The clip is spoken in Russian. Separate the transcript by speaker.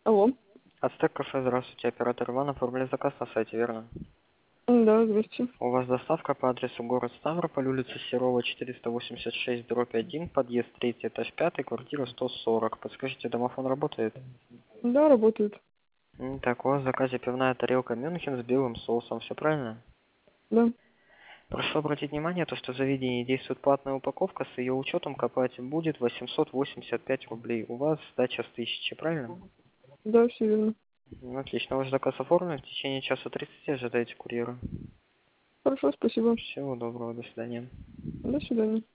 Speaker 1: Алло.
Speaker 2: Ацтек кафе, здравствуйте. Оператор Иван, оформили заказ на сайте, верно?
Speaker 1: Да, здрасте.
Speaker 2: У вас доставка по адресу город Ставрополь, улица Серова, 486, дробь 1, подъезд 3, этаж 5, квартира 140. Подскажите, домофон работает?
Speaker 1: Да, работает.
Speaker 2: Так, у вас в заказе пивная тарелка Мюнхен с белым соусом, все правильно?
Speaker 1: Да.
Speaker 2: Прошу обратить внимание, то, что в заведении действует платная упаковка, с ее учетом копать будет 885 рублей. У вас сдача с 1000, правильно?
Speaker 1: Да, все верно.
Speaker 2: Отлично, ваш заказ оформлен, в течение часа 30 ожидайте курьера.
Speaker 1: Хорошо, спасибо.
Speaker 2: Всего доброго, до свидания.
Speaker 1: До свидания.